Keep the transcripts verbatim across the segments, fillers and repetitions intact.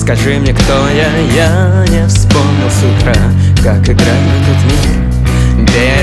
Скажи мне, кто я, я не вспомнил с утра, как играть в этот мир.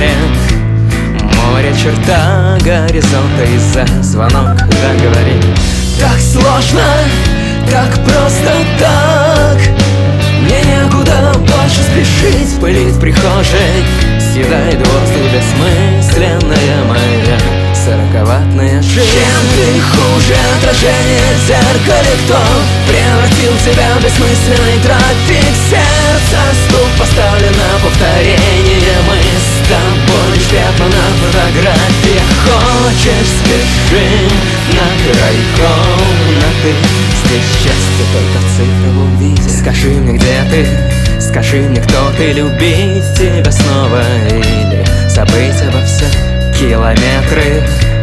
Берег, море, черта горизонта, из-за звонок, да говори. Так сложно, так просто так. Мне некуда больше спешить, пылить в прихожей, съедает воздух бессмысленная моя сороковатная жизнь. Чем ты хуже отражение в зеркале? Кто превратил тебя в бессмысленный трафик сердца? Стук поставлен на повторение. Мы с тобой лишь пятна на фотографиях. Хочешь, спеши на край комнаты. Здесь счастье только в цифровом виде. Скажи мне, где ты? Скажи мне, кто ты? Любить тебя снова или забыть обо всем? Километры,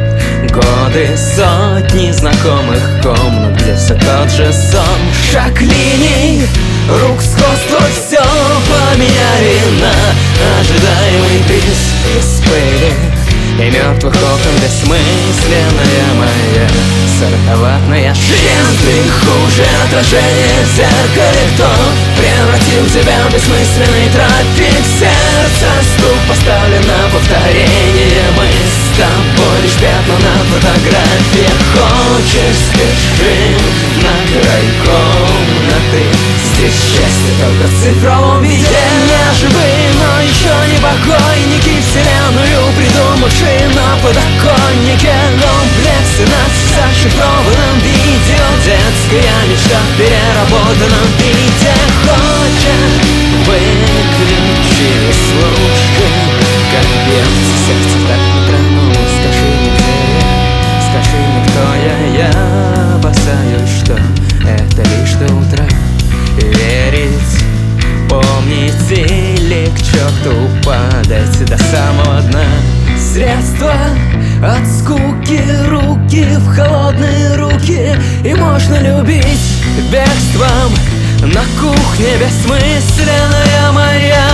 годы, сотни знакомых комнат, где все тот же сон. Шаг линий, рук сходство, все поменяли на ожидаемый приз из пыли и мертвых окон. Бессмысленная моя сороковатная жизнь. Чем ты хуже отражение в зеркале? Кто превратил тебя в бессмысленный трафик сердца? Стук поставлен на повторение. Мы с тобой лишь пятна на фотографиях. Хочешь, спеши на край комнаты. Здесь счастье только в цифровом виде. Не живые, но еще не покойники, вселенную придумавшие на подоконнике. Комплексы нас в зашифрованном видео. Детская мечта в переработанном виде. Хочешь, выключи и слушай, как бьется сердце в такт метроном. Скажи мне, где я, скажи мне, кто я. Я опасаюсь, что это лишь до утра. Верить, помнить или к черту падать до самого дна. Средства от скуки, руки в холодные руки. И можно любить бегством на кухне бессмысленная моя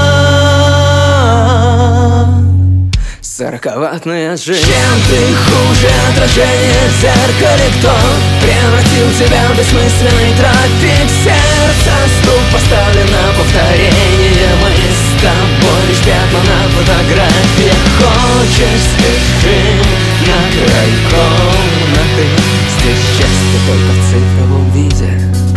сороковатная жизнь. Чем ты хуже отражение в зеркале? Кто превратил тебя в бессмысленный трафик сердца? Стук поставлен на повторение. Мы с тобой лишь пятна на фотографиях. Хочешь, спеши на край комнаты. Здесь счастье только в цифровом виде.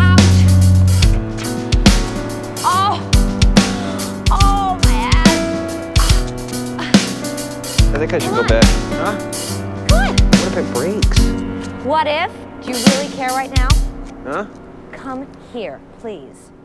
I think I should go back. Huh? What? What if it breaks? What if? Do you really care right now? Huh? Come here, please.